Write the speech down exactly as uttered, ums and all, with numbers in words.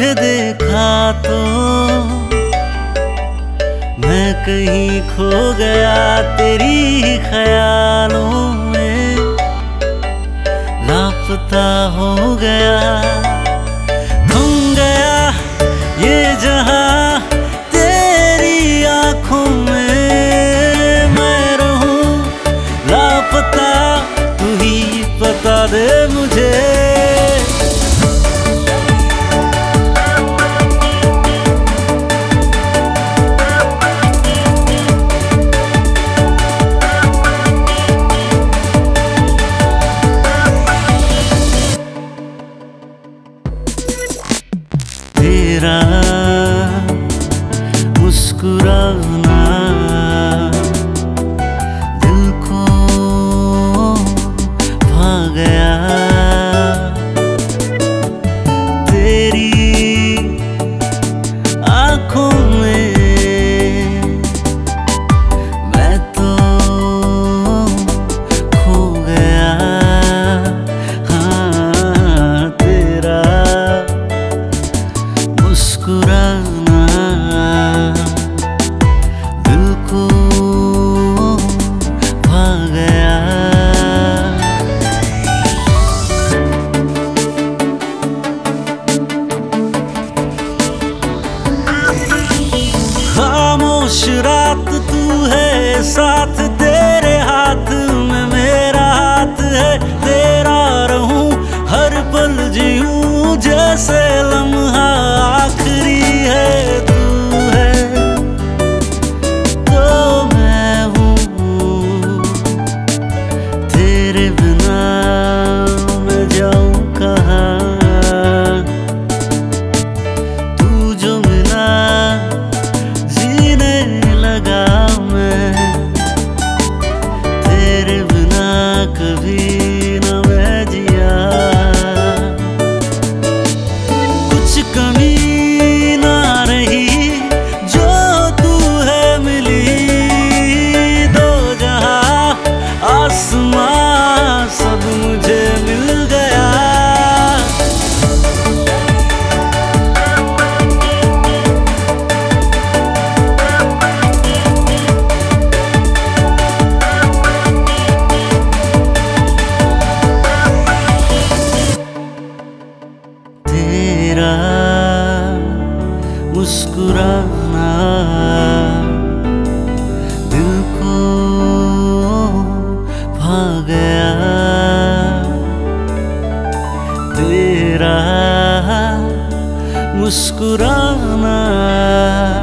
तुझे देखा तो मैं कहीं खो गया तेरी ख्यालों में, लापता हो गया, खो गया ये जहां तेरी आंखों में। मैं रहूं लापता, तू ही बता दे मुझे। तेरा मुस्कुराना दिल को भा गया, तेरी आंखों में मैं तो खो गया। हाँ, तेरा मुस्कुराना दिल को भा गया। खामोश रात तू है साथ, तेरे हाथ में मेरा हाथ है, तेरा रहूं हर पल जीऊं जैसे लम्हा आखिरी है। तू है तो मैं हूँ, तेरे बिना मैं जाऊं कहाँ। तू जो मिला जीने लगा मैं, तेरे बिना कभी न मैं जिया। कुछ कमी ना रही जो तू है मिली, दो जहां आसमां सब मुझे मिल गया। तेरा मुस्कुराना दिल को भा गया, तेरा मुस्कुराना